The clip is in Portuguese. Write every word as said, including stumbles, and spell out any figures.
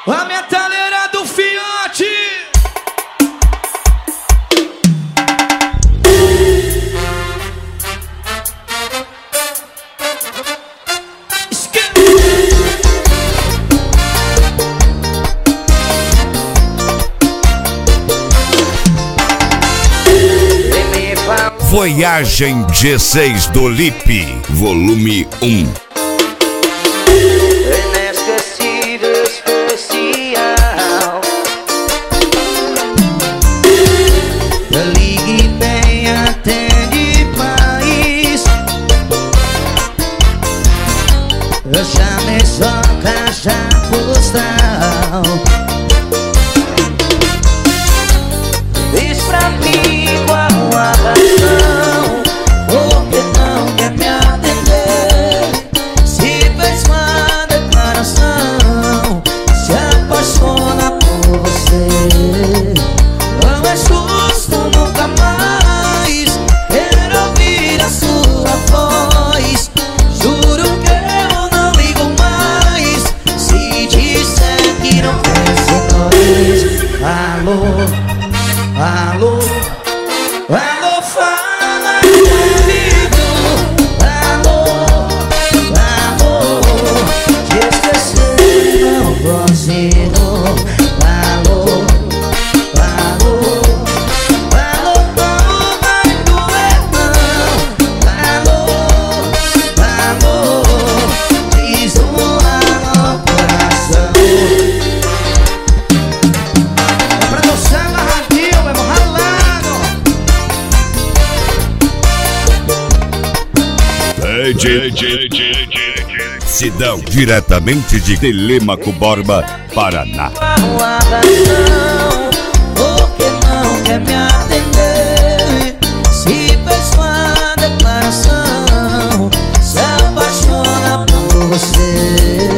A metaleira do Fiote. Voyagem G seis do Lipe, volume um. Inesquecível, especial. Ligue bem, atende mais. Eu chamei só caixa postal. Diz pra mim qual a razão, por que não quer me atender? Se fez uma declaração, se apaixona por você. Não é justo nunca mais querer ouvir a sua voz. Juro que eu não ligo mais se disser que não pensa nós. Alô? Alô, alô, fala comigo. Alô, alô, te esquecer não consigo. Alô, alô, alô, não vai doer não. Alô, alô, diz um alô, coração. É pra dançar na rádio. Sidão, diretamente de Telêmaco Borba, Paraná. Por que não quer me atender? Se fez uma declaração, se apaixona por você.